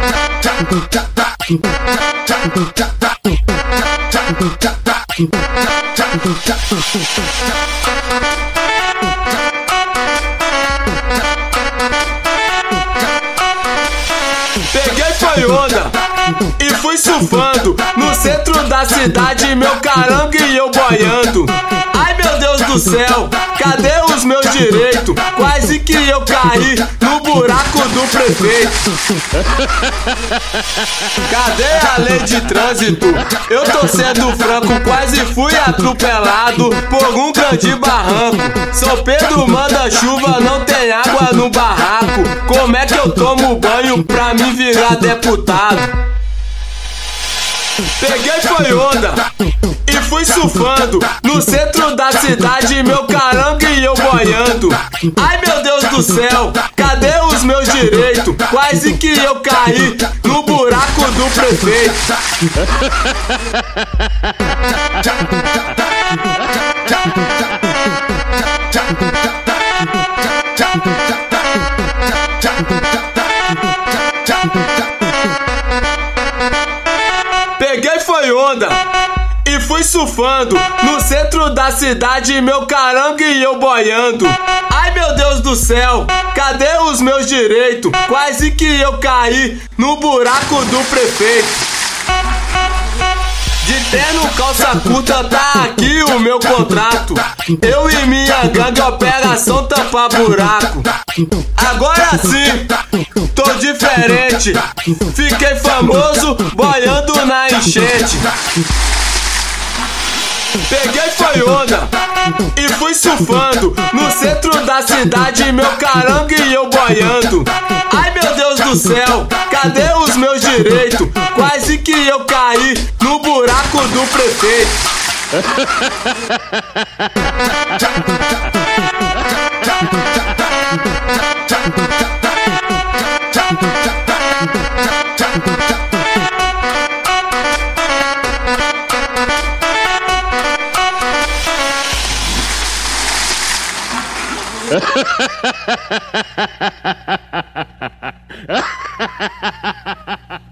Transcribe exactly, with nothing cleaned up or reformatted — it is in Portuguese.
Peguei foi onda e fui surfando no centro da cidade, meu carangue e eu boiando. Ai meu Deus do céu, cadê os meus direitos? Quase que eu caí no buraco do prefeito. Cadê a lei de trânsito? Eu tô sendo franco, quase fui atropelado por um grande barranco. São Pedro manda chuva, não tem água no barraco. Como é que eu tomo banho pra me virar deputado? Peguei foi onda e fui surfando no centro da cidade, meu carangue e eu boiando. Ai meu Deus do céu, cadê os meus direitos? Quase que eu caí no buraco do prefeito. Peguei foi onda e fui surfando no centro da cidade, meu carangue e eu boiando. Ai meu Deus do céu, cadê os meus direitos? Quase que eu caí no buraco do prefeito. De terno, calça curta, tá aqui o meu contrato. Eu e minha gangue, operação tampa buraco. Agora sim, tô diferente. Fiquei famoso, boiando na enchente. Peguei foi onda e fui surfando no centro da cidade, meu carangue e eu boiando. Ai meu Deus do céu, cadê os meus direitos? Quase que eu caí no buraco do prefeito. Ha ha ha ha ha ha ha ha ha ha ha ha.